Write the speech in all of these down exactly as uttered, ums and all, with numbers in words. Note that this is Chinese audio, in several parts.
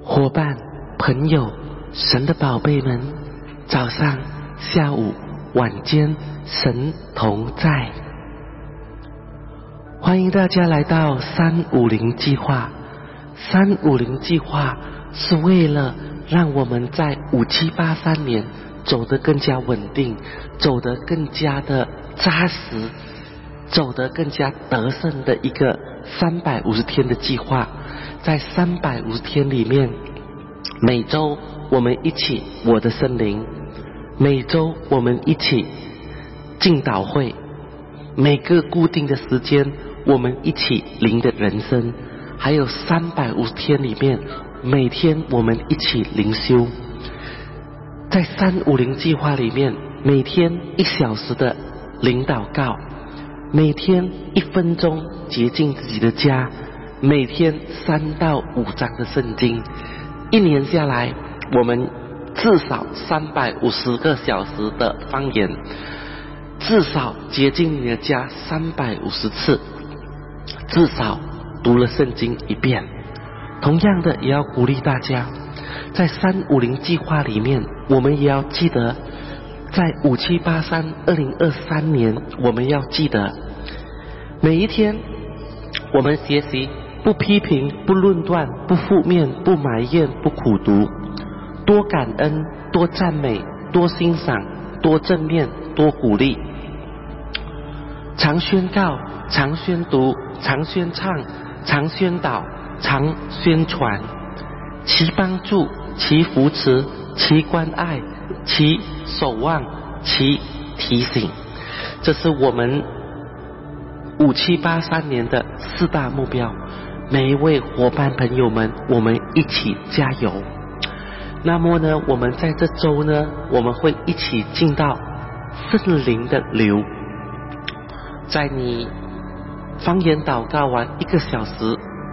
伙伴、朋友、神的宝贝们，早上、下午、晚间，神同在。欢迎大家来到三五零计划。三五零计划是为了让我们在五七八三年走得更加稳定，走得更加的扎实，走得更加得胜的一个三百五十天的计划。在三百五十天里面，每周我们一起我的森林，每周我们一起敬祷会，每个固定的时间我们一起灵的人生，还有三百五十天里面每天我们一起灵修。在三五零计划里面，每天一小时的灵祷告，每天一分钟洁净自己的家，每天三到五章的圣经，一年下来我们至少三百五十个小时的方言，至少洁净你的家三百五十次，至少读了圣经一遍。同样的也要鼓励大家，在三五零计划里面，我们也要记得，在五七八三二零二三年，我们要记得每一天我们学习不批评、不论断、不负面、不埋怨、不苦读，多感恩、多赞美、多欣赏、多正面、多鼓励，常宣告、常宣读、常宣唱、常宣导、常宣传，其帮助、其扶持、其关爱、其守望、其提醒。这是我们五七八三年的四大目标。每一位伙伴朋友们，我们一起加油。那么呢，我们在这周呢，我们会一起进到圣灵的流。在你方言祷告完一个小时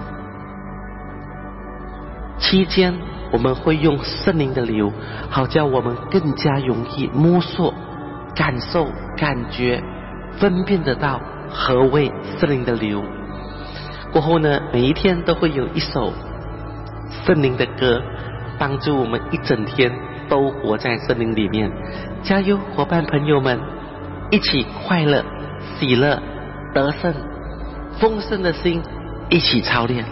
期间，我们会用圣灵的流，好叫我们更加容易摸索、感受、感觉、分辨得到何谓圣灵的流。过后呢，每一天都会有一首圣灵的歌，帮助我们一整天都活在圣灵里面。加油，伙伴朋友们，一起快乐、喜乐、得胜、丰盛的心，一起操练。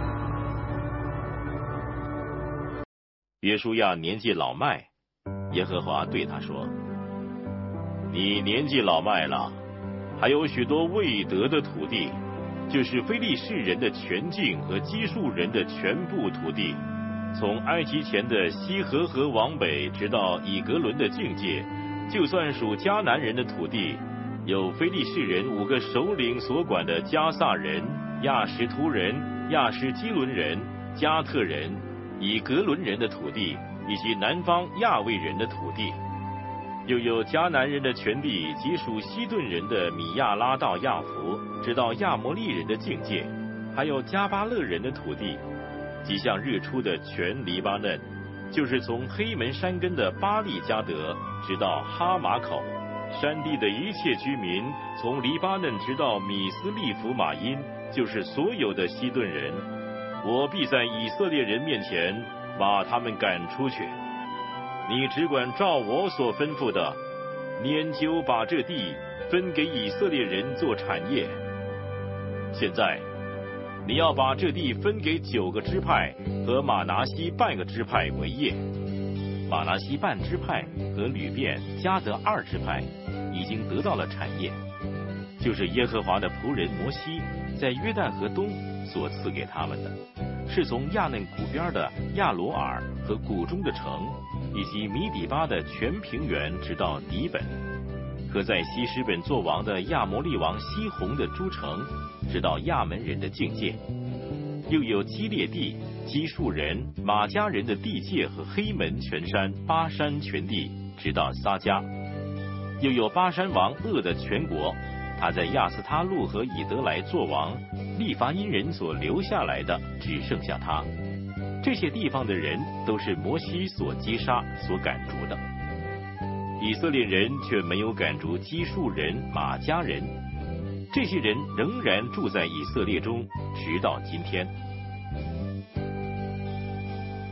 约书亚年纪老迈，耶和华对他说：你年纪老迈了，还有许多未得的土地，就是非利士人的全境和基述人的全部土地，从埃及前的西河河往北，直到以格伦的境界，就算属迦南人的土地，有非利士人五个首领所管的加萨人、亚什图人、亚什基伦人、加特人、以格伦人的土地，以及南方亚卫人的土地，又有迦南人的全地及属西顿人的米亚拉到亚弗，直到亚摩利人的境界，还有加巴勒人的土地，即向日出的全黎巴嫩，就是从黑门山根的巴利加德直到哈马口，山地的一切居民，从黎巴嫩直到米斯利弗马因，就是所有的西顿人，我必在以色列人面前把他们赶出去。你只管照我所吩咐的，研究把这地分给以色列人做产业。现在你要把这地分给九个支派和马拿西半个支派为业。马拿西半支派和吕便、迦得二支派已经得到了产业，就是耶和华的仆人摩西在约旦河东所赐给他们的，是从亚嫩谷边的亚罗尔和谷中的城，以及米底巴的全平原直到底本，和在西施本作王的亚摩利王西宏的诸城，直到亚门人的境界，又有基列地、基述人、马加人的地界和黑门全山、巴山全地，直到撒迦，又有巴山王噩的全国，他在亚斯他路和以德来作王，利伐因人所留下来的只剩下他。这些地方的人都是摩西所击杀、所赶逐的。以色列人却没有赶逐基述人、马加人，这些人仍然住在以色列中，直到今天。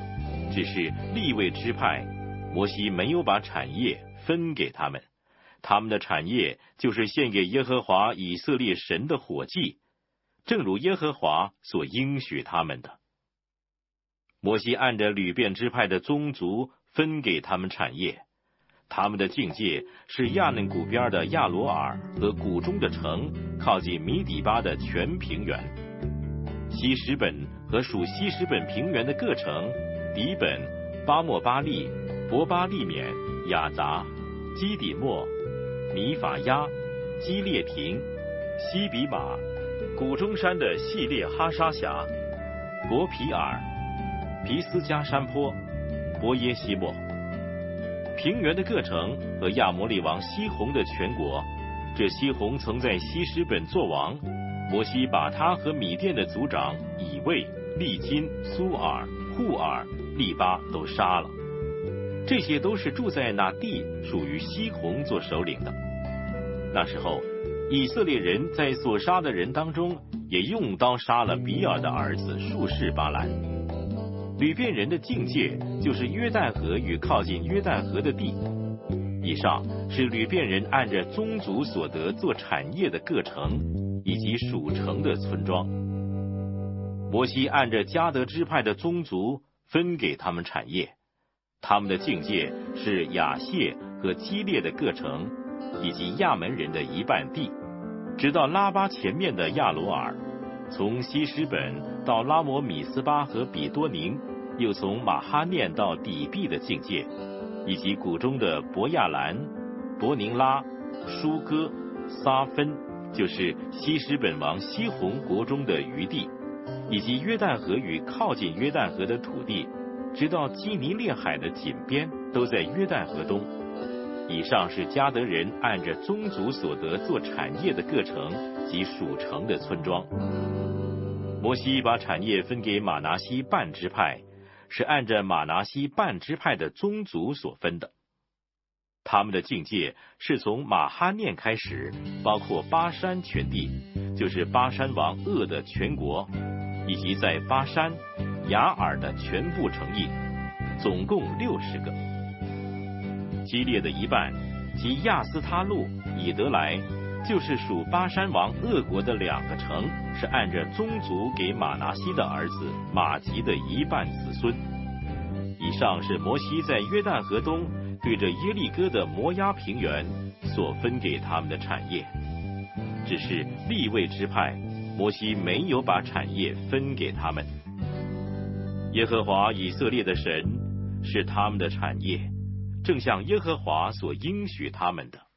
只是利未支派，摩西没有把产业分给他们，他们的产业就是献给耶和华以色列神的火祭，正如耶和华所应许他们的。摩西按着吕遍支派的宗族分给他们产业，他们的境界是亚嫩谷边的亚罗尔和谷中的城，靠近米底巴的全平原，西什本和属西什本平原的各城，底本、巴莫巴利、伯巴利缅、雅杂、基底莫、米法亚、基列亭、西比马、谷中山的细列哈沙峡、伯皮尔、皮斯加山坡、伯耶西莫，平原的各城和亚摩利王西宏的全国。这西宏曾在西什本作王，摩西把他和米甸的族长以卫、利金、苏尔、户尔、利巴都杀了。这些都是住在那地属于西宏做首领的。那时候以色列人在所杀的人当中，也用刀杀了比尔的儿子术士巴兰。吕遍人的境界就是约旦河与靠近约旦河的地。以上是吕遍人按着宗族所得做产业的各城以及属城的村庄。摩西按着迦得支派的宗族分给他们产业，他们的境界是亚谢和基列的各城以及亚门人的一半地，直到拉巴前面的亚罗尔，从西什本到拉摩米斯巴和比多宁，又从马哈念到底壁的境界，以及谷中的伯亚兰、伯宁拉、舒哥、撒芬，就是西什本王西宏国中的余地，以及约旦河与靠近约旦河的土地，直到基尼列海的井边，都在约旦河东。以上是迦得人按着宗族所得做产业的各城及属城的村庄。摩西把产业分给玛拿西半支派，是按着玛拿西半支派的宗族所分的。他们的境界是从马哈念开始，包括巴山全地，就是巴山王噩的全国，以及在巴山、雅尔的全部城邑，总共六十个。基列的一半，即亚斯他路、以德来，就是属巴山王噩国的两个城，是按着宗族给玛拿西的儿子马吉的一半子孙。以上是摩西在约旦河东对着耶利哥的摩押平原所分给他们的产业。只是利未支派，摩西没有把产业分给他们。耶和华以色列的神是他们的产业，正像耶和华所应许他们的。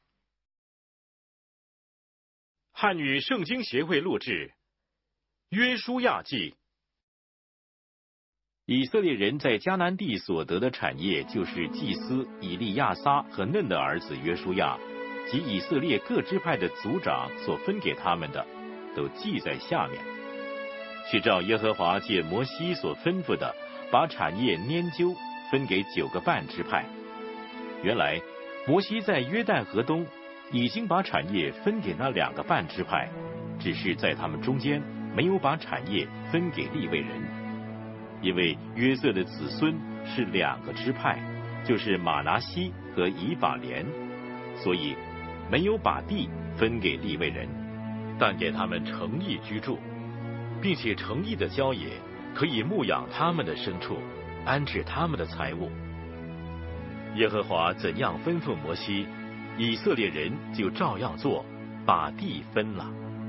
汉语圣经协会录制约书亚记。以色列人在迦南地所得的产业，就是祭司以利亚撒和嫩的儿子约书亚及以色列各支派的族长所分给他们的，都记在下面。是照耶和华借摩西所吩咐的，把产业拈阄分给九个半支派。原来摩西在约旦河东已经把产业分给那两个半支派，只是在他们中间没有把产业分给利未人。因为约瑟的子孙是两个支派，就是马拿西和以法莲，所以没有把地分给利未人，但给他们城邑居住，并且城邑的郊野可以牧养他们的牲畜，安置他们的财物。耶和华怎样吩咐摩西，以色列人就照样做，把地分了。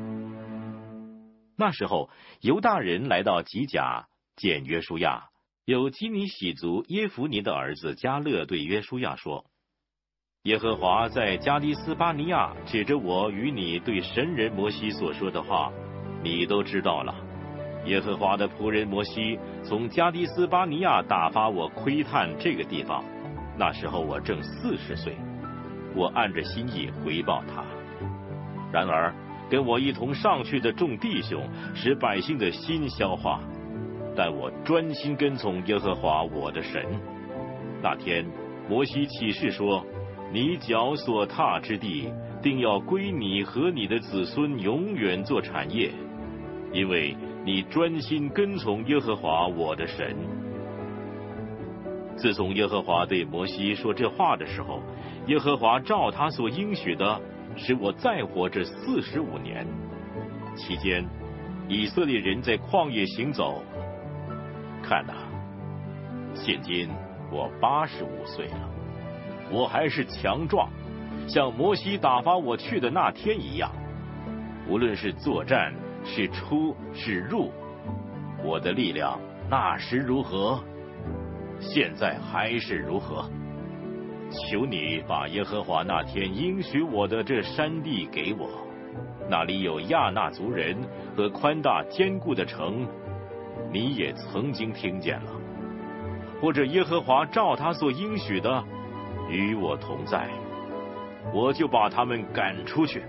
那时候犹大人来到吉甲见约书亚，有基尼喜族耶孚尼的儿子迦勒对约书亚说：耶和华在加利斯巴尼亚指着我与你对神人摩西所说的话，你都知道了。耶和华的仆人摩西从加利斯巴尼亚打发我窥探这个地方，那时候我正四十岁，我按着心意回报他。然而跟我一同上去的众弟兄使百姓的心消化，但我专心跟从耶和华我的神。那天摩西起誓说，你脚所踏之地定要归你和你的子孙永远做产业，因为你专心跟从耶和华我的神。 自从耶和华对摩西说这话的时候，耶和华照他所应许的，使我再活这四十五年。期间，以色列人在旷野行走。看哪，现今我八十五岁了，我还是强壮，像摩西打发我去的那天一样。无论是作战，是出是入，我的力量那时如何，现在还是如何。求你把耶和华那天应许我的这山地给我，那里有亚衲族人和宽大坚固的城，你也曾经听见了。或者耶和华照他所应许的与我同在，我就把他们赶出去。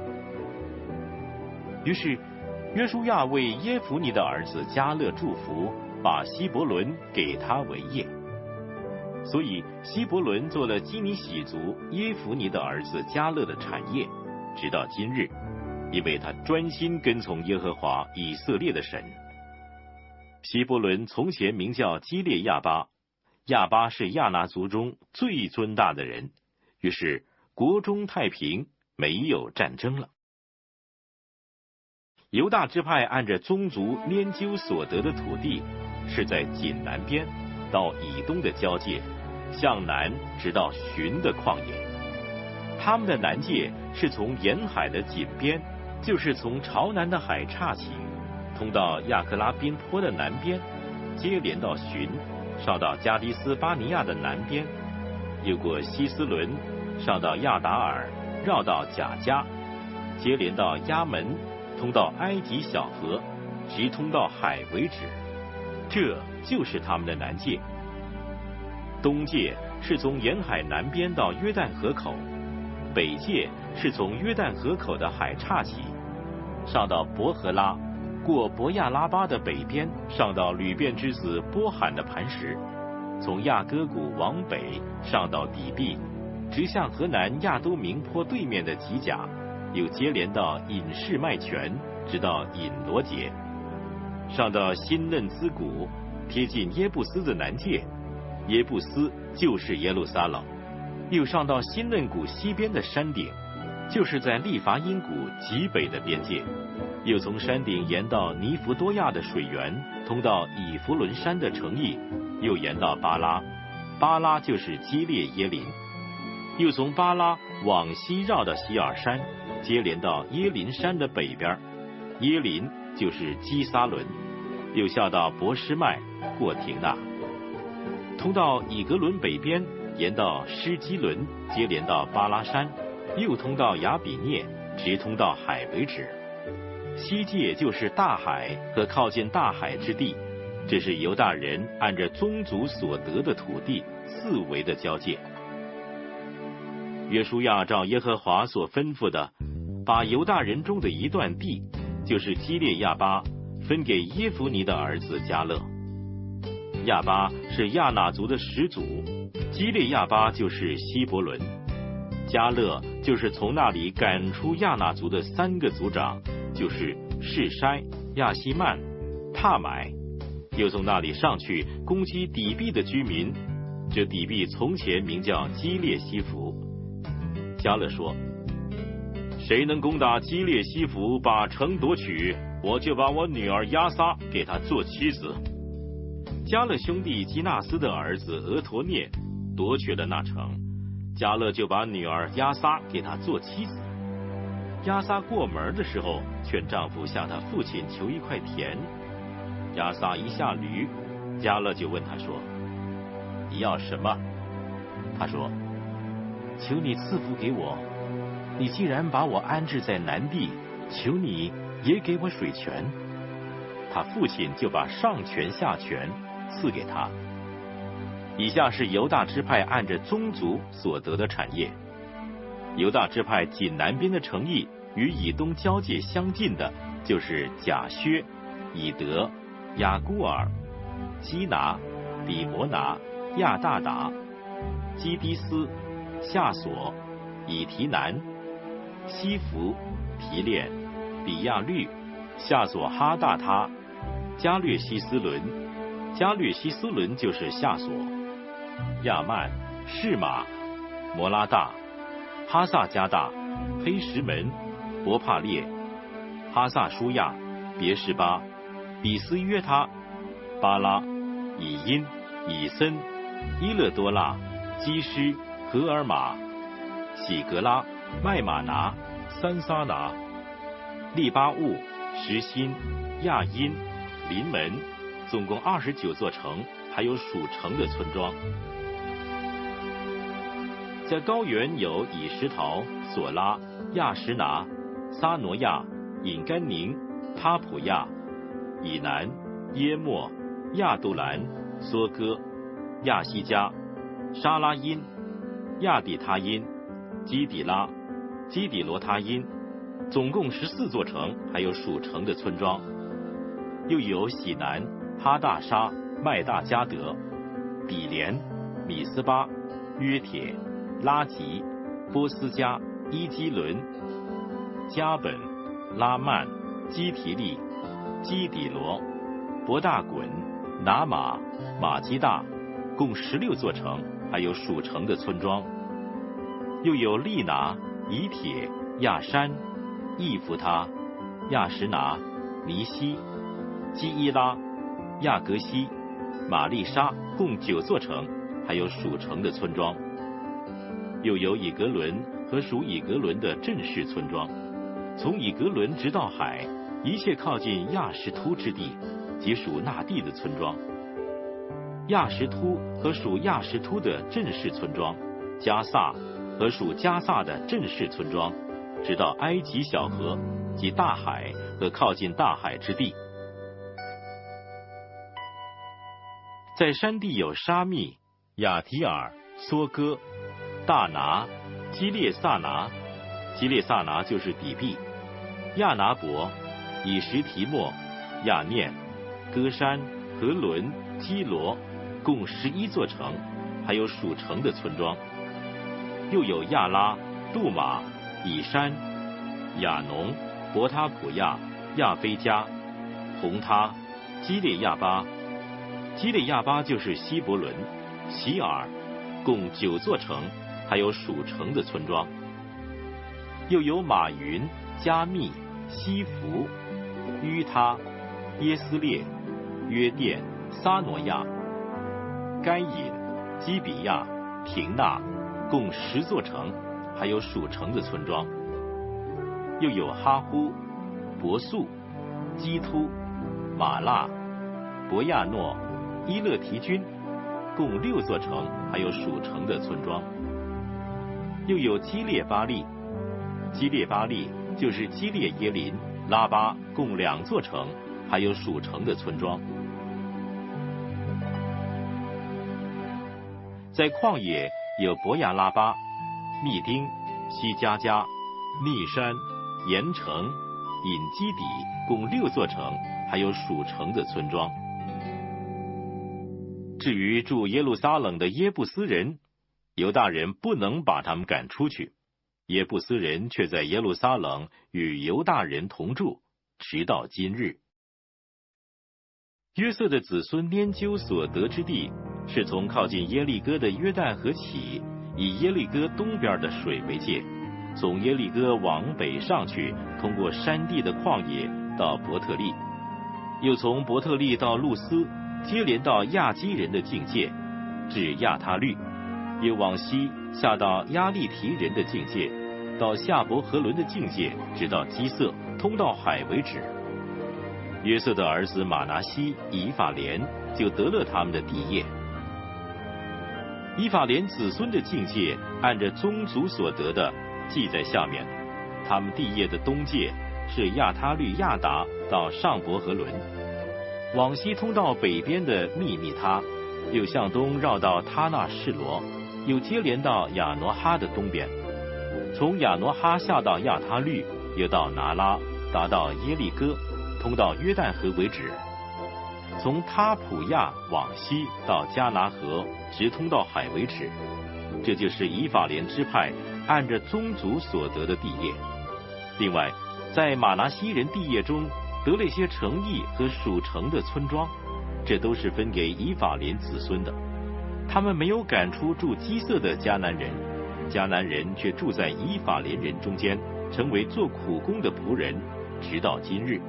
于是约书亚为耶孚尼的儿子迦勒祝福，把希伯伦给他为业。所以希伯伦做了基尼喜族耶孚尼的儿子迦勒的产业，直到今日，因为他专心跟从耶和华以色列的神。希伯伦从前名叫基列亚巴，亚巴是亚衲族中最尊大的人，于是国中太平，没有战争了。犹大支派按着宗族拈阄所得的土地，是在锦南边到以东的交界，向南直到寻的旷野。他们的南界是从沿海的锦边，就是从朝南的海岔起，通到亚克拉宾坡的南边，接连到寻，上到加迪斯巴尼亚的南边，又过希斯伦，上到亚达尔，绕到贾加，接连到亚门，通到埃及小河，直通到海为止。这就是他们的南界。东界是从沿海南边到约旦河口，北界是从约旦河口的海岔起，上到伯和拉，过伯亚拉巴的北边，上到吕便之子波罕的磐石，从亚戈谷往北上到底壁，直向河南亚都明坡对面的吉甲，又接连到隐士麦泉，直到隐罗杰，上到新嫩兹谷，贴近耶布斯的南界，耶布斯就是耶路撒冷，又上到新嫩谷西边的山顶，就是在利伐因谷极北的边界，又从山顶沿到尼弗多亚的水源，通到以弗伦山的城邑，又沿到巴拉，巴拉就是基列耶林，又从巴拉往西绕到希尔山，接连到耶林山的北边，耶林就是基撒伦，又下到伯施麦，过廷纳，通到以格伦北边，沿到施基伦，接连到巴拉山，又通到亚比涅，直通到海为止。西界就是大海和靠近大海之地，这是犹大人按着宗族所得的土地四围的交界。约书亚照耶和华所吩咐的，把犹大人中的一段地，就是基列亚巴，分给耶孚尼的儿子迦勒。亚巴是亚衲族的始祖，基列亚巴就是希伯伦，迦勒就是从那里赶出亚衲族的三个族长，就是示筛、亚希曼、帕买，又从那里上去攻击底壁的居民。这底壁从前名叫基列西弗。迦勒说：谁能攻打基列西弗，把城夺取，我就把我女儿亚撒给他做妻子。迦勒兄弟基纳斯的儿子俄陀涅夺取了那城，迦勒就把女儿亚撒给他做妻子。亚撒过门的时候，劝丈夫向他父亲求一块田。亚撒一下驴，迦勒就问他说：你要什么？他说：求你赐福给我，你既然把我安置在南地，求你也给我水泉。他父亲就把上泉下泉赐给他。以下是犹大支派按着宗族所得的产业。犹大支派仅南边的城邑与以东交界相近的，就是甲薛、以德、雅孤尔、基拿、底摩拿、亚大达、基迪斯、夏索、以提南、西弗、提炼、比亚律、夏索哈大他、加略西斯伦。加略西斯伦就是夏索。 亚曼、士马、摩拉大、哈萨加大、黑石门、伯帕列、哈萨舒亚、别是巴、比斯约他、巴拉、以因、以森、伊勒多纳、基施、荷尔玛、喜格拉、麦玛拿、三撒拿、利巴物、什辛、亚因、临门，总共二十九座城，还有属城的村庄。在高原有以石陶、索拉、亚什拿、撒挪亚、隐甘宁、他普亚、以南、耶莫、亚杜兰、梭哥、亚西加、沙拉因、亚底他因、基底拉、基底罗他因，总共十四座城，还有属城的村庄。又有喜南、哈大沙、麦大加德、比连、米斯巴、约铁、拉吉、波斯加、伊基伦、加本、拉曼、基提利、基底罗、伯大滚、拿马、马基大，共十六座城，还有属城的村庄。又有利拿、以铁、亚山、易弗他、亚什拿、尼西、基伊拉、亚格西、玛丽莎，共九座城，还有属城的村庄。又有以格伦和属以格伦的镇市村庄，从以格伦直到海，一切靠近亚什突之地，即属那地的村庄。亚什突和属亚什突的镇市村庄，加萨和属加萨的镇市村庄，直到埃及小河及大海和靠近大海之地。在山地有沙密、亚提尔、梭哥、大拿、基列萨拿，基列萨拿就是底壁，亚拿伯、以什提莫、亚念、歌山、和伦、基罗，共十一座城，还有属城的村庄。又有亚拉、杜马、以山、亚农、伯他普亚、亚非加、红他、基列亚巴，基列亚巴就是希伯伦、希尔，共九座城，还有属城的村庄。又有马云、加密、西弗、于他、耶斯列、约甸、撒挪亚、该隐、基比亚、廷纳，共十座城，还有属城的村庄。又有哈呼、伯素、基突、马腊、伯亚诺、伊勒提军，共六座城，还有属城的村庄。又有基列巴利，基列巴利就是基列耶林、拉巴，共两座城，还有属城的村庄。在旷野有伯亚拉巴、密丁、西加加、密山、盐城、隐基底，共六座城，还有属城的村庄。至于住耶路撒冷的耶布斯人，犹大人不能把他们赶出去，耶布斯人却在耶路撒冷与犹大人同住，直到今日。约瑟的子孙拈阄所得之地，是从靠近耶利哥的约旦河起，以耶利哥东边的水为界，从耶利哥往北上去，通过山地的旷野到伯特利，又从伯特利到路斯，接连到亚基人的境界，至亚他律，又往西下到亚利提人的境界，到夏伯和伦的境界，直到基色，通到海为止。约瑟的儿子马拿西、以法莲就得了他们的地业。以法莲子孙的境界，按着宗族所得的记在下面。他们地业的东界是亚他律亚达到上伯和伦，往西通到北边的密密他，又向东绕到他那示罗，又接连到亚挪哈的东边，从亚挪哈下到亚他律，又到拿拉，达到耶利哥，通到约旦河为止。从他普亚往西到加拿河，直通到海为止。这就是以法莲支派按着宗族所得的地业。另外，在马拿西人地业中得了一些城邑和属城的村庄，这都是分给以法莲子孙的。 他们没有赶出住基色的迦南人，迦南人却住在以法莲人中间，成为做苦工的仆人，直到今日。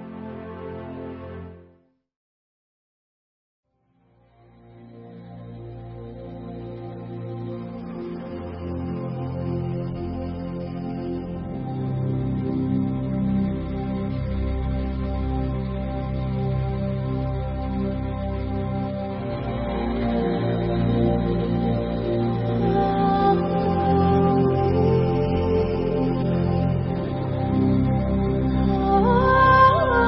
Oh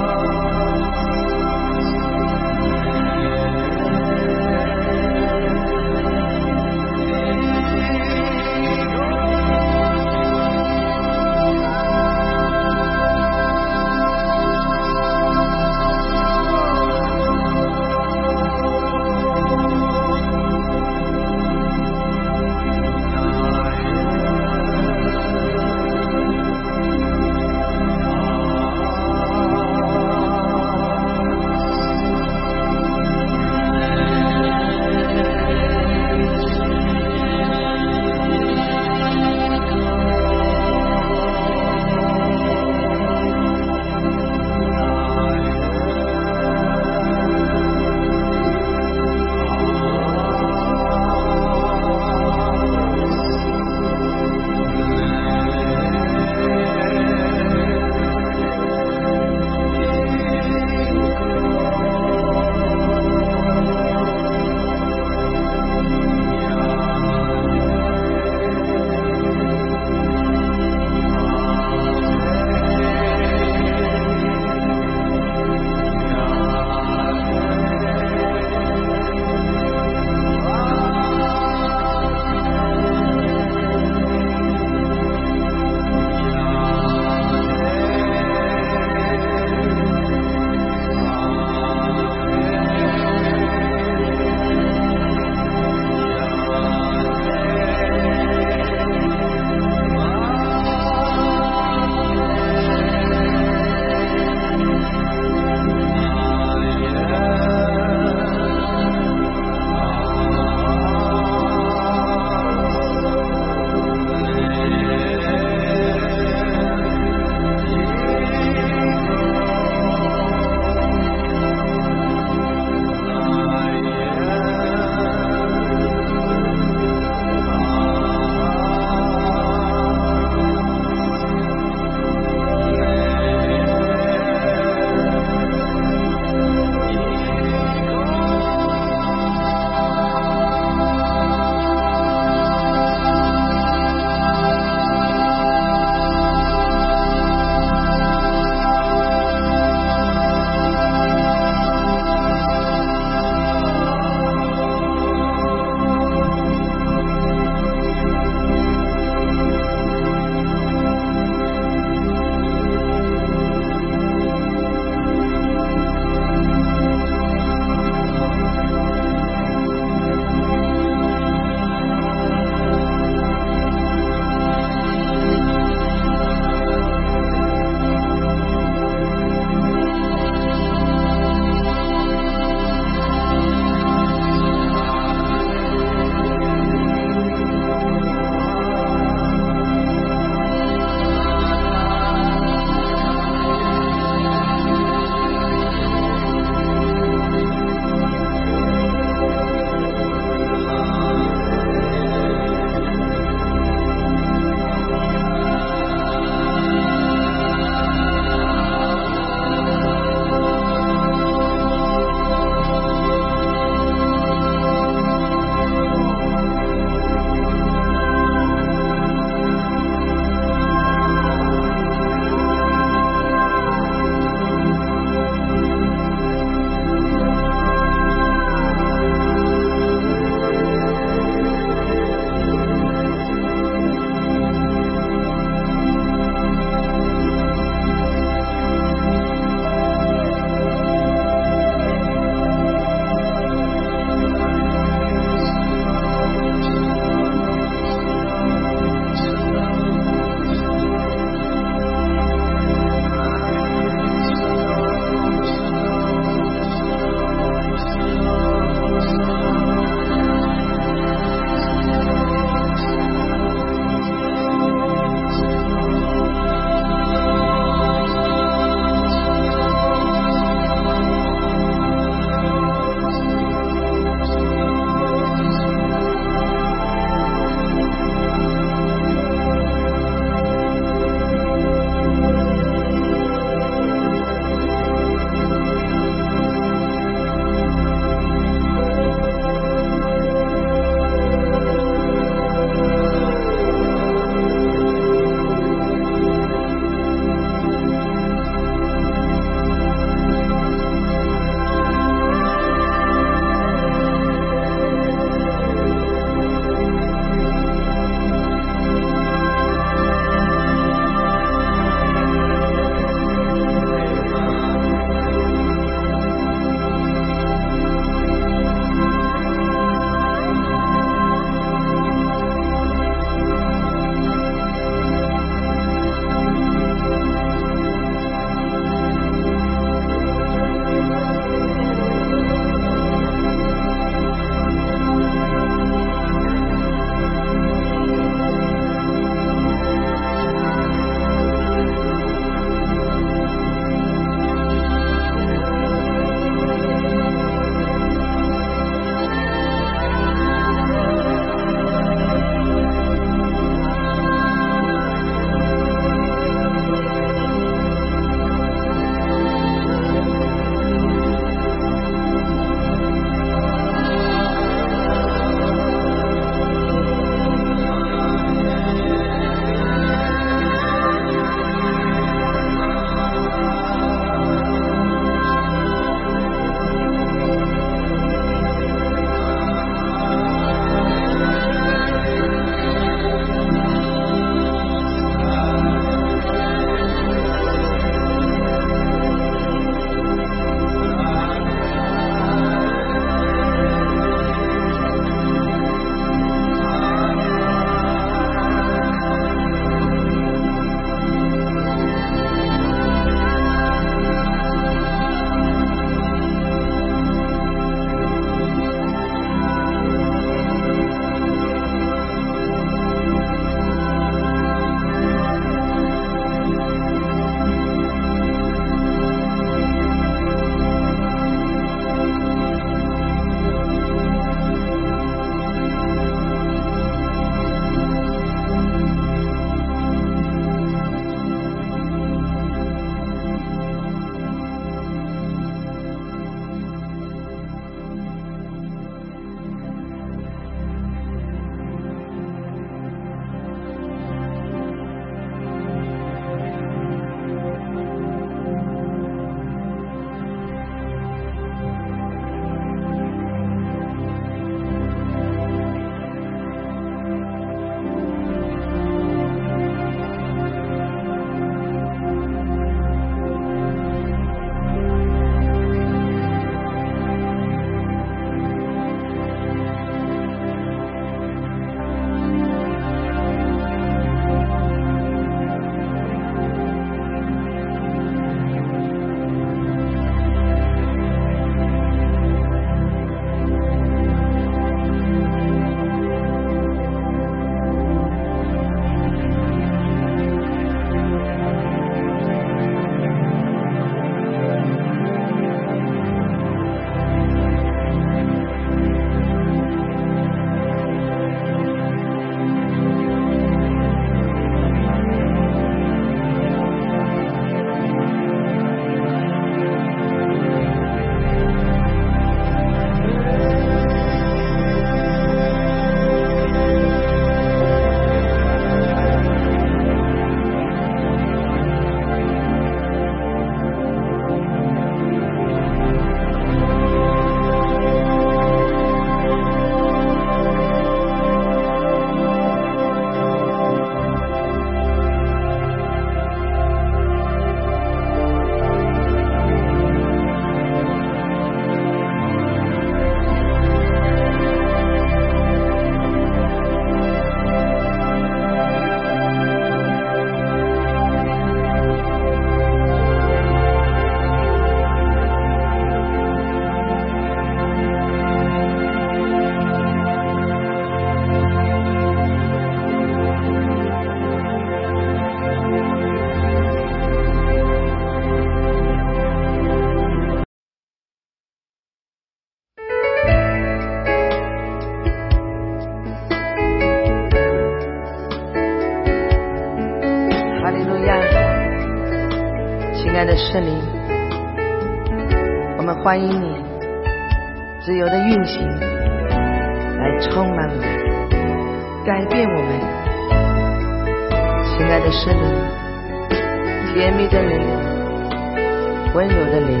亲爱的圣灵，我们欢迎你自由的运行，来充满我们，改变我们。亲爱的圣灵，甜蜜的灵，温柔的灵，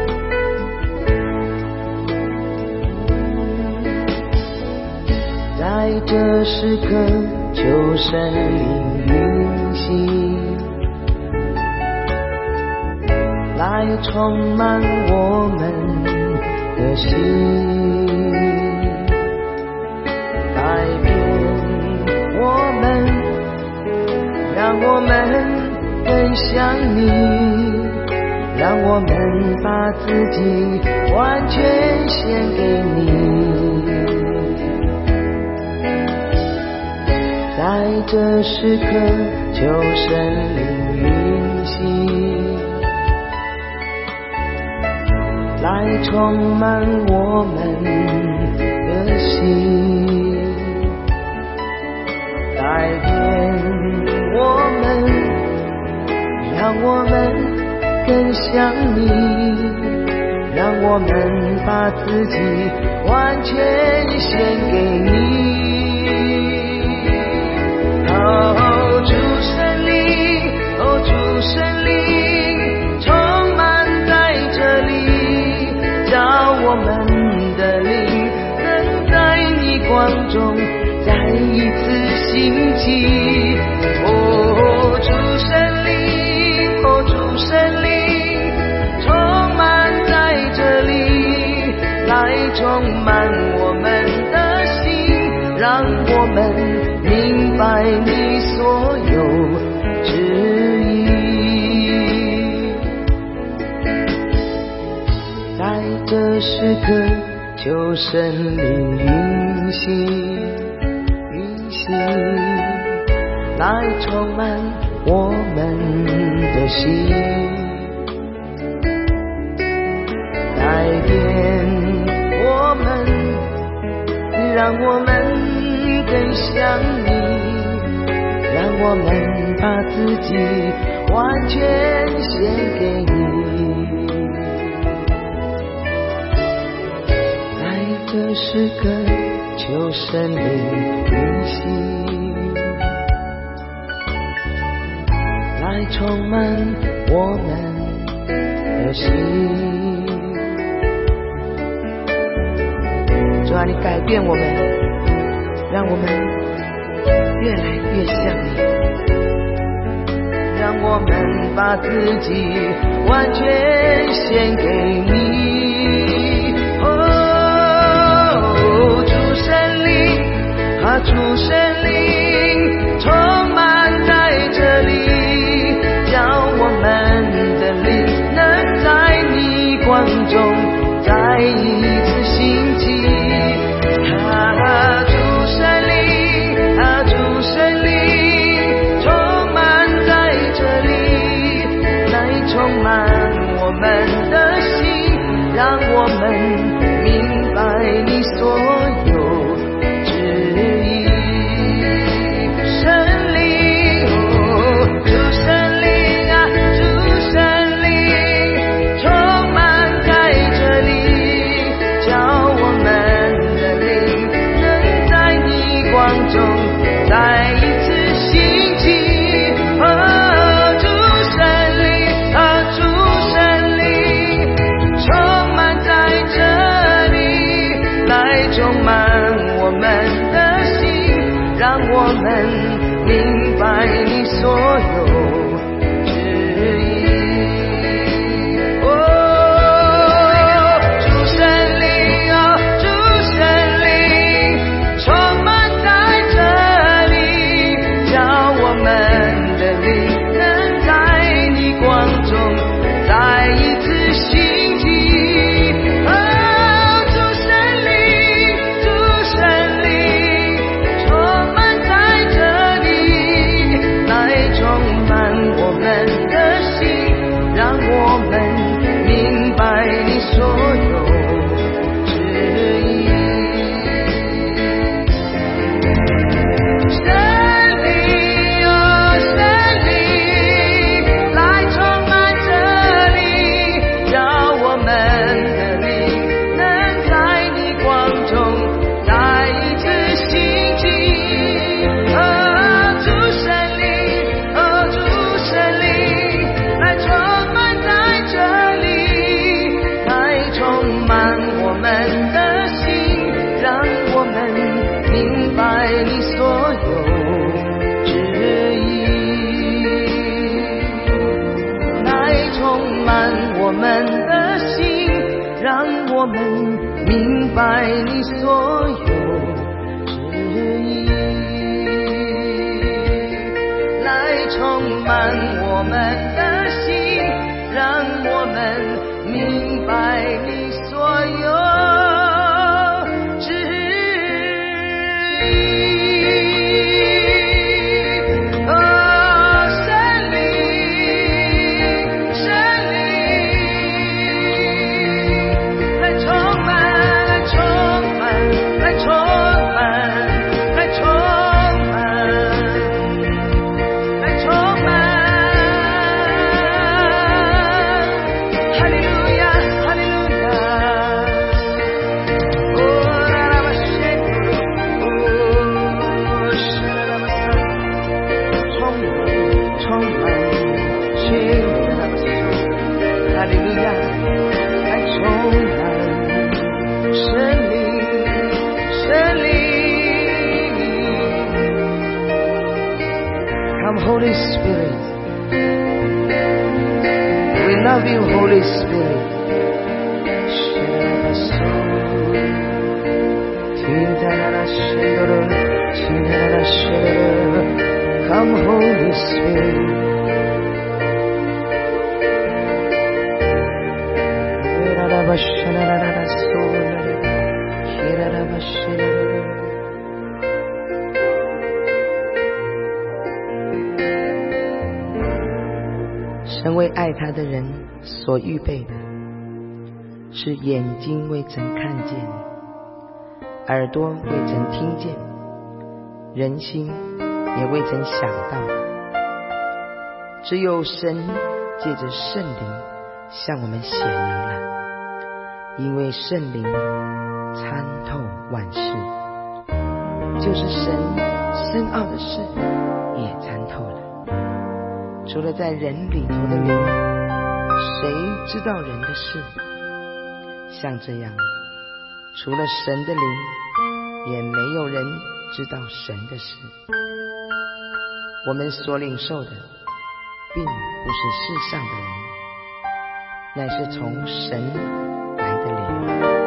在这时刻求圣灵运行，来充满我们的心，改变我们，让我们更像你，让我们把自己完全献给你。在这时刻求圣灵运行，来充满我们的心，改变我们，让我们更像你，让我们把自己完全献给你。哦，主圣灵，哦，主圣灵，充满在这里，叫我们的灵能在你光中再一次兴起。哦，主圣灵，哦，主圣灵，充满在这里，来充满我们的心，让我们明白你所有旨意。在这时刻求圣灵运行运行，来充满我们的心，改变我们，让我们更像你，让我们把自己完全献给你。在这时刻求圣灵运行，来充满我们的心。主啊，你改变我们，让我们越来越像你，让我们把自己完全献给你。哦，主圣灵，啊，主圣灵，充满在这里，叫我们的灵能在你光中再一次兴起。啊，主圣灵，啊，主圣灵，充满在这里，来充满我们的心，让我们明白你所有旨意。圣灵，哦，主圣灵啊，主圣灵，充满在这里，叫我们的灵能在你光中再一次兴起。哦，主圣灵，啊，主圣灵，充满在这满我们的心，让我们明白你所有旨意，来充满我们的心，让我们明白你所有Holy Spirit, we love you, Holy Spirit. Come, Holy Spirit.神为爱他的人所预备的，是眼睛未曾看见，耳朵未曾听见，人心也未曾想到。只有神借着圣灵向我们显明了，因为圣灵参透万事，就是神深奥的事也参透了。除了在人里头的灵，谁知道人的事？像这样，除了神的灵，也没有人知道神的事。我们所领受的，并不是世上的灵，乃是从神来的灵。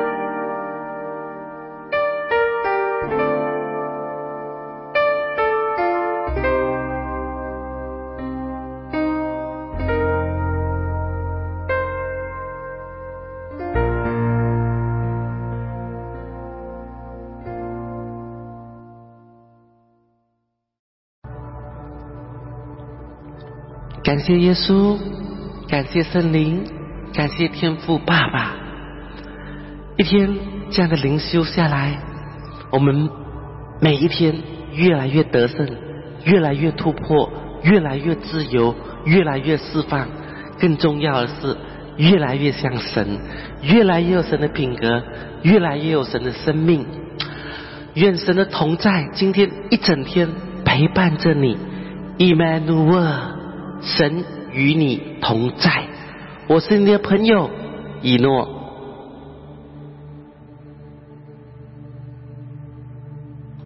感谢耶稣，感谢圣灵，感谢天父爸爸。一天这样的灵修下来，我们每一天越来越得胜，越来越突破，越来越自由，越来越释放。更重要的是，越来越像神，越来越有神的品格，越来越有神的生命。愿神的同在今天一整天陪伴着你。以曼努尔，神与你同在。我是你的朋友以诺。